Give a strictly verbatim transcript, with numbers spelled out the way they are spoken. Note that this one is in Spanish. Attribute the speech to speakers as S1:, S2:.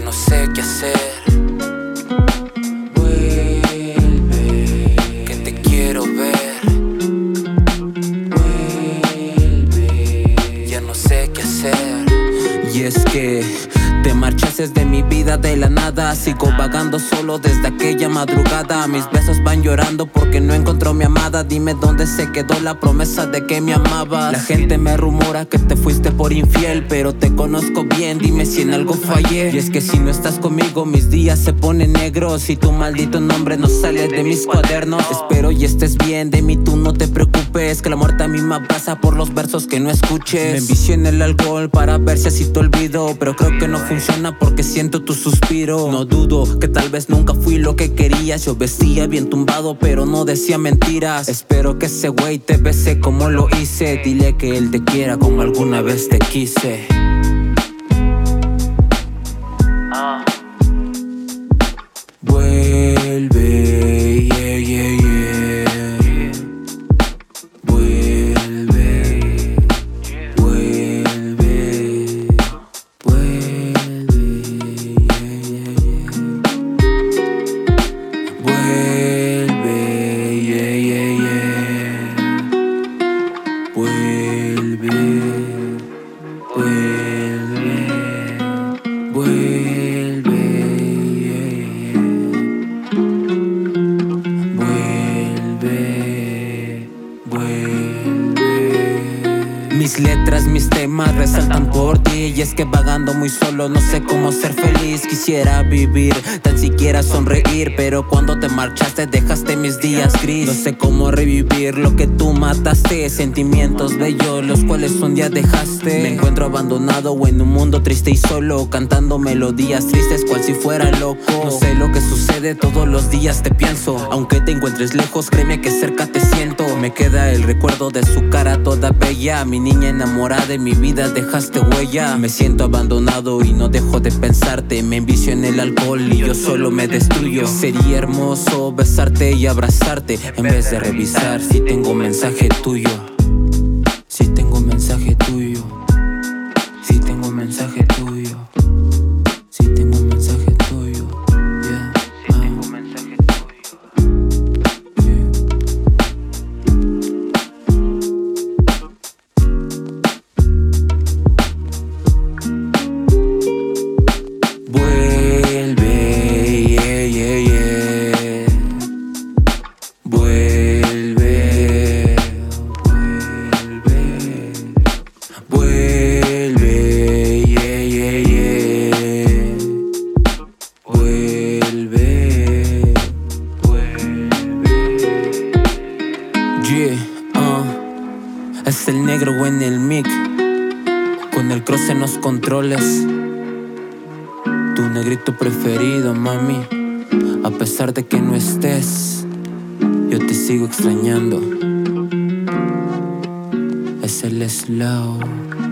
S1: no sé qué hacer.
S2: Vuelve,
S1: que te quiero ver.
S2: vuelve.
S1: Ya no sé qué hacer.
S2: Y es que te marchaste de mi vida de la nada. Sigo vagando solo desde aquella madrugada. Mis besos van llorando porque no encontró mi amada. Dime dónde se quedó la promesa de que me amabas. La gente me rumora que te fuiste por infiel, pero te conozco bien, dime si en algo fallé. Y es que si no estás conmigo mis días se ponen negros y tu maldito nombre no sale de mis cuadernos. Espero y estés bien, de mí tú no te preocupes, que la muerte a mí me abraza por los versos que no escuches. Me envicio en el alcohol para ver si así te olvido, pero creo que no funciona porque siento tu suspiro. No dudo que tal vez nunca fui lo que querías. Yo vestía bien tumbado pero no decía mentiras. Espero que ese güey te bese como lo hice. Dile que él te quiera como alguna vez te quise.
S1: Ah.
S2: Vuelve, yeah, yeah, yeah. Vuelve, vuelve, vuelve, yeah, yeah, yeah. Vuelve, yeah, yeah, yeah. Vuelve, vuelve, vuelve, yeah, yeah. Vuelve, vuelve. Mis letras, mis temas resaltan por ti. Y es que vagando muy solo no sé cómo ser feliz. Quisiera vivir, tan siquiera sonreír, pero cuando te marchaste dejaste mis días gris. No sé cómo revivir lo que tú mataste. Sentimientos bellos los cuales un día dejaste. Me encuentro abandonado o en un mundo triste y solo, cantando melodías tristes cual si fuera loco. No sé lo que sucede, todos los días te pienso. Aunque te encuentres lejos, créeme que cerca te siento. Me queda el recuerdo de su cara toda bella. Mi niña enamorada de mi vida, dejaste huella. Me siento abandonado y no dejo de pensarte. Me envicio en el alcohol y yo solo me destruyo. Sería hermoso besarte y abrazarte en vez de revisar si tengo mensaje tuyo. Si tengo mensaje tuyo. Si tengo mensaje tuyo. Si tengo mensaje tuyo. Yeah.
S1: Si tengo mensaje tuyo.
S2: Yeah. Vuelve, yeah, yeah, yeah. Vuelve, vuelve, vuelve, yeah, yeah, yeah. Vuelve, vuelve. Yeah, uh. Es el negro en el mic, con el cross en los controles. Tu negrito preferido, mami. A pesar de que no estés, yo te sigo extrañando. Es el slow.